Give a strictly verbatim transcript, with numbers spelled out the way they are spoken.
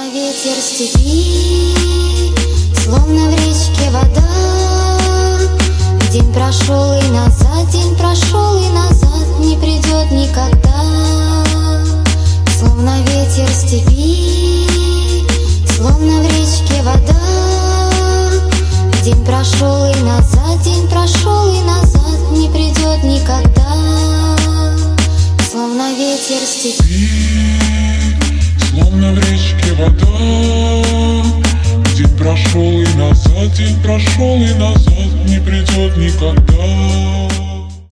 ветер степи, словно в речке вода. День прошел и назад, день прошел и назад не придет никогда. Словно ветер степи, словно в речке вода. День прошел и назад, день прошел и назад не придет никогда. Словно ветер степи, словно в речке вода. День прошел и назад, день прошел и назад не придет никогда.